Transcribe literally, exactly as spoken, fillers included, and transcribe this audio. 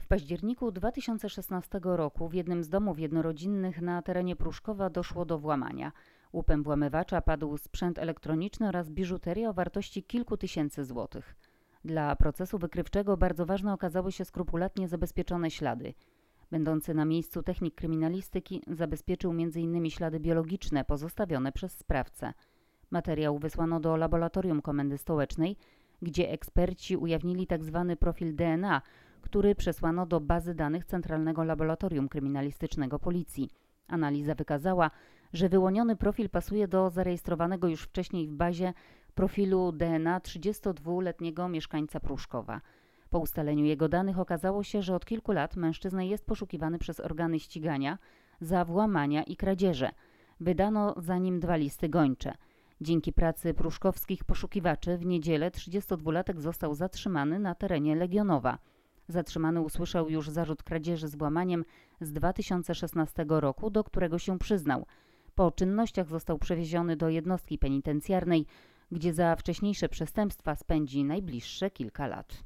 W październiku dwa tysiące szesnastego roku w jednym z domów jednorodzinnych na terenie Pruszkowa doszło do włamania. Łupem włamywacza padł sprzęt elektroniczny oraz biżuteria o wartości kilku tysięcy złotych. Dla procesu wykrywczego bardzo ważne okazały się skrupulatnie zabezpieczone ślady. Będący na miejscu technik kryminalistyki zabezpieczył między innymi ślady biologiczne pozostawione przez sprawcę. Materiał wysłano do laboratorium Komendy Stołecznej, gdzie eksperci ujawnili tzw. profil D N A, który przesłano do bazy danych Centralnego Laboratorium Kryminalistycznego Policji. Analiza wykazała, że wyłoniony profil pasuje do zarejestrowanego już wcześniej w bazie profilu D N A trzydziestodwuletniego mieszkańca Pruszkowa. Po ustaleniu jego danych okazało się, że od kilku lat mężczyzna jest poszukiwany przez organy ścigania za włamania i kradzieże. Wydano za nim dwa listy gończe. Dzięki pracy pruszkowskich poszukiwaczy w niedzielę trzydziestodwulatek został zatrzymany na terenie Legionowa. Zatrzymany usłyszał już zarzut kradzieży z włamaniem z dwa tysiące szesnastego roku, do którego się przyznał. Po czynnościach został przewieziony do jednostki penitencjarnej, gdzie za wcześniejsze przestępstwa spędzi najbliższe kilka lat.